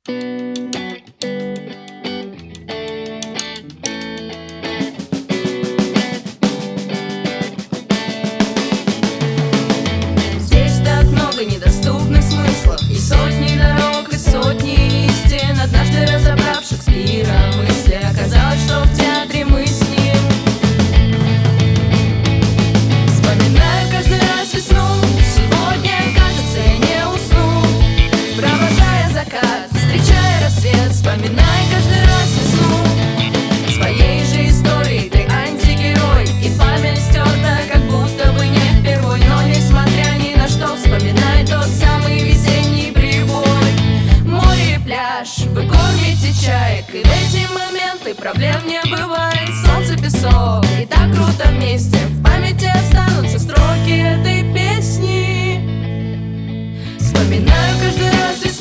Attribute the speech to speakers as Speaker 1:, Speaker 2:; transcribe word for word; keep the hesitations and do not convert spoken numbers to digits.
Speaker 1: Здесь так много недоступных смыслов, и сотни дорог, и сотни истин, однажды разобравших с миром мысли. Оказалось, что в театре мы с ним. Вспоминаю каждый раз весну, сегодня, кажется, я не усну, провожая закат, встречая рассвет. Вспоминаю каждый раз весну своей же истории, ты антигерой, и память стерта, как будто бы не впервой. Но несмотря ни на что, вспоминай тот самый весенний прибой. Море и пляж, вы кормите чаек, и в эти моменты проблем не бывает. Солнце, песок, и так круто вместе, в памяти останутся строки этой песни. Вспоминаю каждый раз весну.